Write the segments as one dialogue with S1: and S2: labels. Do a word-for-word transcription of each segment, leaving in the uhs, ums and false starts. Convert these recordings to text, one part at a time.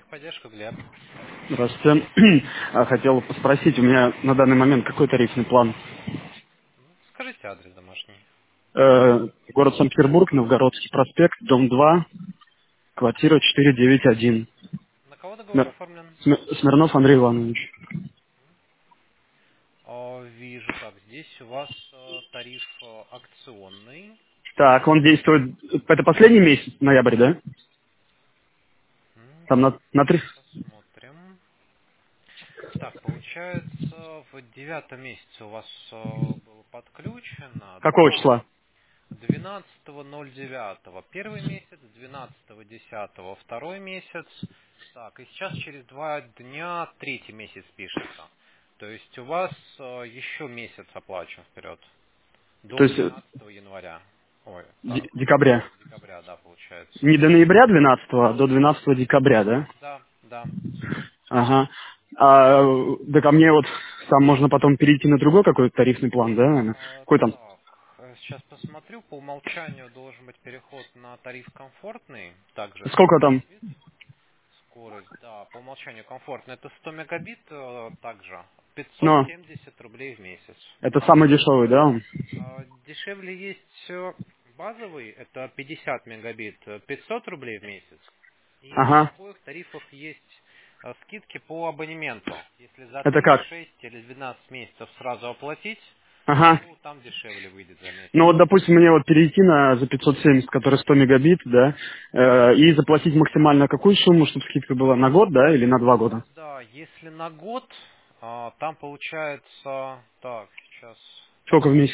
S1: Поддержка, Глеб.
S2: Здравствуйте. А, Хотел спросить, у меня на данный момент какой тарифный план?
S1: Скажите адрес домашний.
S2: Э, город Санкт-Петербург, Новгородский проспект, дом два, квартира четыреста девяносто один.
S1: На кого договор
S2: Смир-
S1: оформлен?
S2: Смир- Смирнов Андрей Иванович.
S1: О, вижу, так, здесь у вас э, тариф э, акционный.
S2: Так, он действует... Это последний месяц, ноябрь, да?
S1: М,
S2: Там на, на три...
S1: Сейчас посмотрим. Так, получается, в девятом месяце у вас э, было подключено
S2: Какого числа?
S1: двенадцатого ноль девятого первый месяц, двенадцатого десятого второй месяц. Так, и сейчас через два дня третий месяц пишется. То есть у вас э, еще месяц оплачен вперед.
S2: То
S1: До
S2: есть э,
S1: двенадцатого января. Ой, так,
S2: де- декабря.
S1: до декабря, да, получается.
S2: Не до ноября двенадцатого, а до двенадцатого декабря, да?
S1: Да, да.
S2: Ага. А, да ко мне вот там можно потом перейти на другой какой-то тарифный план, да, наверное?
S1: Э,
S2: Какой там?
S1: так, э, сейчас посмотрю. По умолчанию должен быть переход на тариф комфортный. Также сто
S2: Сколько там?
S1: мегабит. Скорость, да, по умолчанию комфортно. Это сто мегабит э, также. пятьсот
S2: Но
S1: семьдесят рублей в месяц.
S2: это самый дешевый, да? он?
S1: А, Дешевле есть э, базовый, это пятьдесят мегабит, э, пятьсот рублей в месяц. И в
S2: Ага.
S1: обоих тарифах есть э, скидки по абонементу. Если за
S2: Это
S1: три,
S2: как?
S1: шесть или двенадцать месяцев сразу оплатить,
S2: Ага.
S1: то там дешевле выйдет за
S2: Ну
S1: месяц.
S2: вот, допустим, мне вот перейти на за пятьсот семьдесят, который сто мегабит, да, э, и заплатить максимально какую сумму, чтобы скидка была на год, да, или на два года?
S1: Да, если на год, а, там получается, так, сейчас,
S2: Сколько в месяц?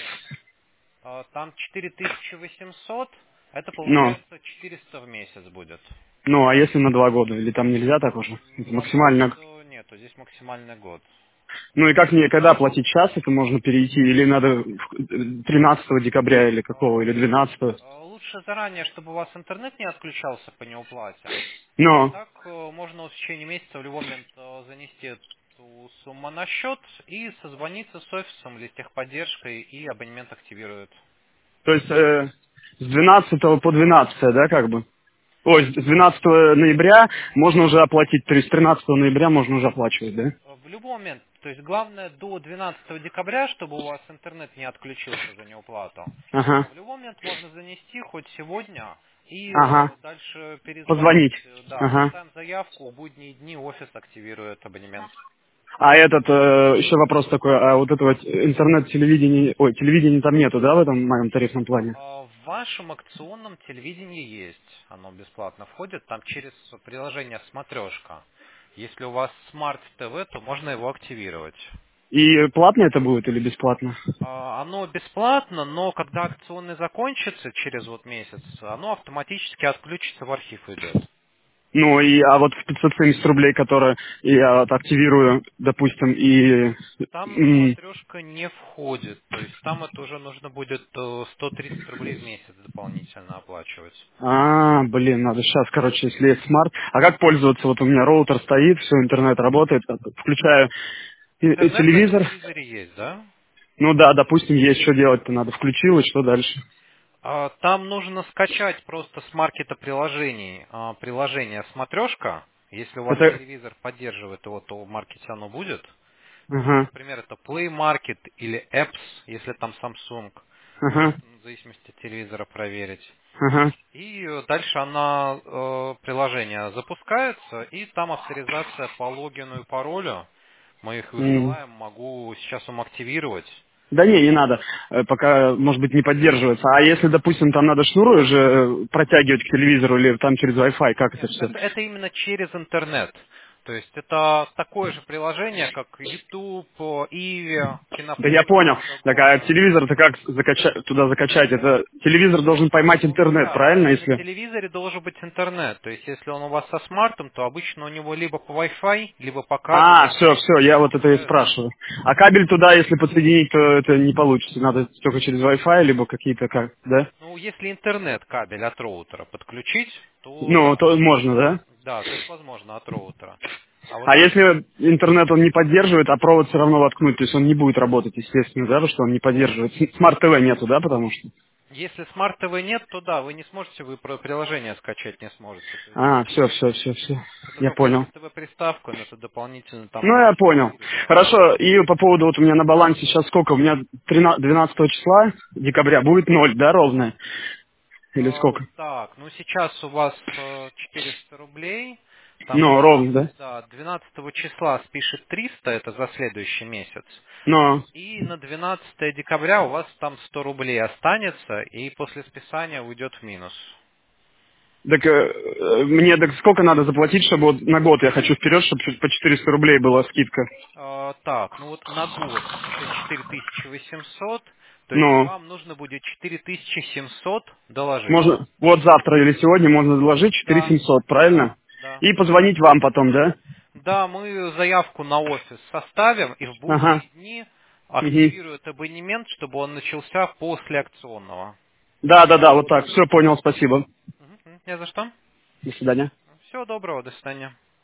S1: а, там четыре тысячи восемьсот, это
S2: Ну,
S1: получается четыреста в месяц будет.
S2: ну, а если на два года? Или там нельзя так уже? Это
S1: На
S2: максимально.
S1: год нету, здесь максимальный год.
S2: Ну и как мне, когда платить час, это можно перейти? Или надо тринадцатого декабря, или какого, или двенадцатого?
S1: А, Лучше заранее, чтобы у вас интернет не отключался по неуплате. А
S2: Но,
S1: так э, можно вот в течение месяца в любой момент э, занести эту сумму на счет и созвониться с офисом или с техподдержкой, и абонемент активируют.
S2: то есть э, с двенадцатого по двенадцатое, да, как бы? Ой, с двенадцатого ноября можно уже оплатить, то есть с тринадцатого ноября можно уже оплачивать, да?
S1: Э, В любой момент, то есть главное до двенадцатого декабря, чтобы у вас интернет не отключился за неуплату. А
S2: Ага,
S1: в любой момент можно занести хоть сегодня и
S2: ага,
S1: э, дальше перезвонить.
S2: позвонить,
S1: Э, Да,
S2: ага.
S1: оставим заявку, в будние дни офис активирует абонемент.
S2: А этот, э, еще вопрос такой, а вот этого т- интернет-телевидения, ой, телевидения там нету, да, в этом моем тарифном плане?
S1: А В вашем акционном телевидении есть, оно бесплатно входит, там через приложение «Смотрешка». Если у вас смарт ТВ, то можно его активировать.
S2: И платно это будет или бесплатно?
S1: А, Оно бесплатно, но когда акционный закончится через вот месяц, оно автоматически отключится, в архив идет.
S2: Ну, и, а вот в пятьсот семьдесят рублей, которые я вот активирую, допустим, и...
S1: Там
S2: м,
S1: смотрешка не входит, то есть там это уже нужно будет э, сто тридцать рублей в месяц дополнительно оплачивать.
S2: А, блин, надо сейчас, короче, если есть смарт. А как пользоваться? Вот у меня роутер стоит, все, интернет работает, включаю и- и
S1: Интернет на
S2: телевизор.
S1: телевизоре есть, да?
S2: Ну да, допустим, есть что делать-то надо. Включил, и что дальше?
S1: А, Там нужно скачать просто с маркета приложений а, приложение «Смотрешка». Если у вас
S2: Это...
S1: телевизор поддерживает его, то в маркете оно будет. Ну,
S2: Ага,
S1: например, это Play Market или Apps, если там Samsung.
S2: ага,
S1: Можете в зависимости от телевизора проверить.
S2: ага.
S1: И э, дальше она, э, приложение запускается, и там авторизация по логину и паролю. Мы их
S2: М.
S1: высылаем, могу сейчас вам активировать.
S2: Да не, не надо. Э, Пока, может быть, не поддерживается. А если, допустим, там надо шнуры уже э, протягивать к телевизору или там через Wi-Fi, как это
S1: Нет,
S2: все?
S1: это, это именно через интернет. То есть это такое же приложение, как YouTube, Иви,
S2: Да я
S1: Кинопоиск,
S2: понял. Так а
S1: Мегакомпа.
S2: телевизор-то как закачать, туда закачать? Это телевизор должен поймать
S1: Ну
S2: интернет,
S1: да, да,
S2: правильно,
S1: и на
S2: если...
S1: телевизоре должен быть интернет. То есть если он у вас со смартом, то обычно у него либо по Wi-Fi, либо по
S2: А,
S1: кабелю.
S2: все, все, я вот это и
S1: Уже,
S2: спрашиваю. А кабель туда, если подсоединить, то это не получится. Надо только через Wi-Fi, либо какие-то как, да?
S1: ну, если интернет кабель от роутера подключить, то
S2: Ну,
S1: да.
S2: то можно, да?
S1: Да, то есть возможно от роутера. А вот
S2: А
S1: если
S2: если интернет он не поддерживает, а провод все равно воткнуть, то есть он не будет работать, естественно, да, потому что он не поддерживает. Смарт-ТВ нету, да, потому что?
S1: Если смарт-ТВ нет, то да, вы не сможете, вы про- приложение скачать не сможете. То есть
S2: А, все, все, все, все. Я
S1: другую
S2: понял.
S1: СТБ приставку, но это дополнительно там
S2: Ну, я
S1: больше
S2: понял.
S1: будет, да.
S2: Хорошо, и по поводу, вот у меня на балансе сейчас сколько? У меня тринадцатого двенадцатого числа декабря будет ноль, да, ровно? Или
S1: Э,
S2: сколько?
S1: так, ну сейчас у вас э, четыреста рублей, там
S2: Ну, ровно, да?
S1: да, двенадцатого числа спишет триста, это за следующий месяц.
S2: Но,
S1: И на двенадцатое декабря у вас там сто рублей останется, и после списания уйдет в минус.
S2: так э, э, мне так сколько надо заплатить, чтобы вот на год я хочу вперед, чтобы по четыреста рублей была скидка?
S1: Э, так, ну вот на год это четыре тысячи восемьсот, то есть
S2: Ну,
S1: вам нужно будет четыре тысячи семьсот доложить.
S2: можно, вот завтра или сегодня можно заложить четыре
S1: Да,
S2: семьсот,
S1: да,
S2: правильно?
S1: да.
S2: И позвонить вам потом, да?
S1: Да, мы заявку на офис составим и в
S2: Ага.
S1: будние дни
S2: Мгм.
S1: активируют абонемент, чтобы он начался после акционного.
S2: Да, да, да, вот так. Все понял, спасибо.
S1: Мгм, мгм. Не за что.
S2: До свидания.
S1: Всего доброго, до свидания.